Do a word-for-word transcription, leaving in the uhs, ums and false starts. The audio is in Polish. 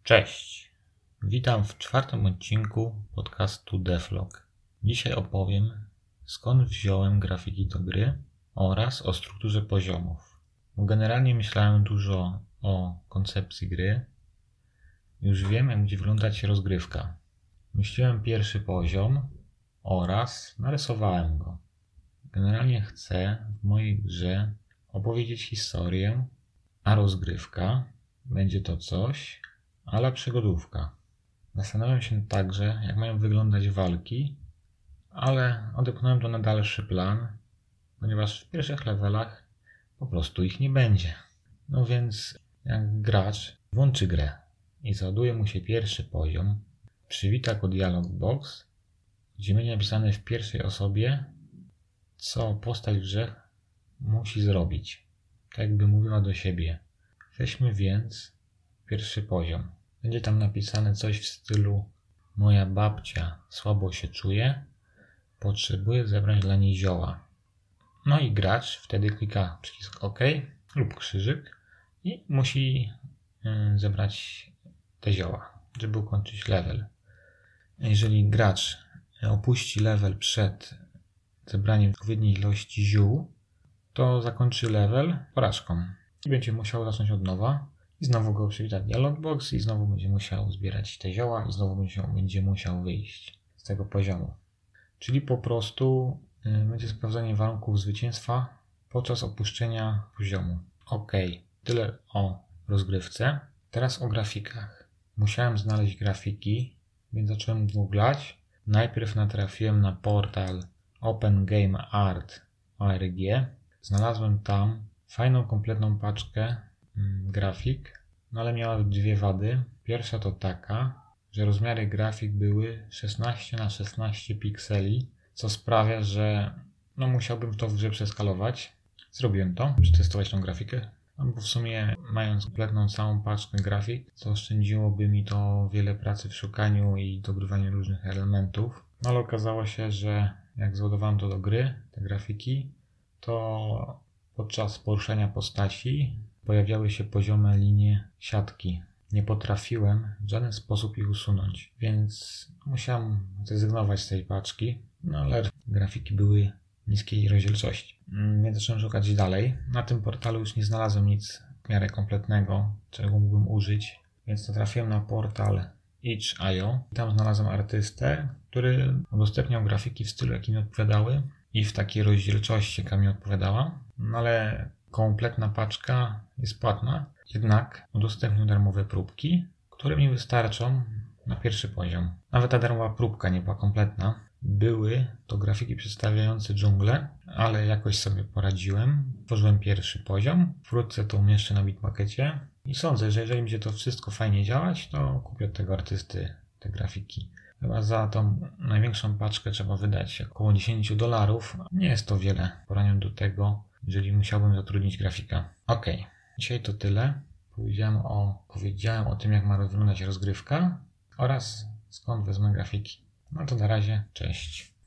Cześć, witam w czwartym odcinku podcastu Devlog. Dzisiaj opowiem, skąd wziąłem grafiki do gry oraz o strukturze poziomów. Bo generalnie myślałem dużo o koncepcji gry. Już wiem, jak będzie wyglądać rozgrywka. Myśliłem pierwszy poziom oraz narysowałem go. Generalnie chcę w mojej grze opowiedzieć historię, a rozgrywka będzie to coś, ale przygodówka. Zastanawiam się także, jak mają wyglądać walki, ale odepchnąłem to na dalszy plan, ponieważ w pierwszych levelach po prostu ich nie będzie. No więc jak gracz włączy grę i załaduje mu się pierwszy poziom, przywita go dialog box, gdzie będzie napisane w pierwszej osobie, co postać w grze musi zrobić. Tak jakby mówiła do siebie. Weźmy więc pierwszy poziom. Będzie tam napisane coś w stylu: moja babcia słabo się czuje, potrzebuję zebrać dla niej zioła. No i gracz wtedy klika przycisk OK lub krzyżyk i musi zebrać te zioła, żeby ukończyć level. Jeżeli gracz opuści level przed zebraniem odpowiedniej ilości ziół, to zakończy level porażką i będzie musiał zacząć od nowa. I znowu go przywita dialog box i znowu będzie musiał zbierać te zioła i znowu będzie, będzie musiał wyjść z tego poziomu. Czyli po prostu y, będzie sprawdzanie warunków zwycięstwa podczas opuszczenia poziomu. Ok, tyle o rozgrywce. Teraz o grafikach. Musiałem znaleźć grafiki, więc zacząłem googlać. Najpierw natrafiłem na portal Open Game Art kropka org. Znalazłem tam fajną, kompletną paczkę grafik, no ale miała dwie wady. Pierwsza to taka, że rozmiary grafik były szesnaście na szesnaście pikseli, co sprawia, że no musiałbym to w grze przeskalować. Zrobiłem to, przetestować tą grafikę, no bo w sumie mając kompletną całą paczkę grafik, to oszczędziłoby mi to wiele pracy w szukaniu i dogrywaniu różnych elementów. No ale okazało się, że jak załadowałem to do gry, te grafiki, to podczas poruszania postaci pojawiały się poziome linie siatki. Nie potrafiłem w żaden sposób ich usunąć, więc musiałem zrezygnować z tej paczki, no ale grafiki były niskiej rozdzielczości. Więc zacząłem szukać dalej. Na tym portalu już nie znalazłem nic w miarę kompletnego, czego mógłbym użyć, więc natrafiłem na portal itch kropka i o. Tam znalazłem artystę, który udostępniał grafiki w stylu, jakie mi odpowiadały i w takiej rozdzielczości, jaka mi odpowiadała, no ale kompletna paczka jest płatna, jednak udostępnił darmowe próbki, które mi wystarczą na pierwszy poziom. Nawet ta darmowa próbka nie była kompletna. Były to grafiki przedstawiające dżunglę, ale jakoś sobie poradziłem. Tworzyłem pierwszy poziom, wkrótce to umieszczę na Bitbuckecie i sądzę, że jeżeli będzie to wszystko fajnie działać, to kupię od tego artysty te grafiki. Chyba za tą największą paczkę trzeba wydać około dziesięć dolarów. Nie jest to wiele w porównaniu do tego, jeżeli musiałbym zatrudnić grafika. Ok, dzisiaj to tyle. Powiedziałem o, powiedziałem o tym, jak ma wyglądać rozgrywka oraz skąd wezmę grafiki. No to na razie, cześć.